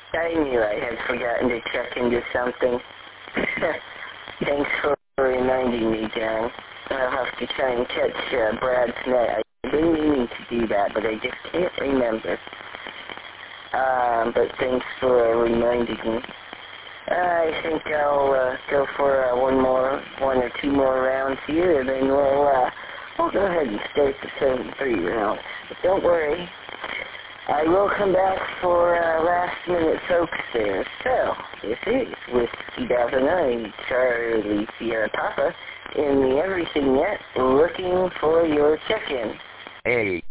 I knew I had forgotten to check into something. Thanks for reminding me, John. I'll have to try and catch Brad's net. I've been meaning to do that, but I just can't remember. But thanks for reminding me. I think I'll go for one or two more rounds here, and then we'll go ahead and start the 7-3 round. But don't worry, I will come back for last-minute folks there. So, this is Whiskey 2009, Charlie Sierra Papa, in the Everything Yet, looking for your check-in. Hey.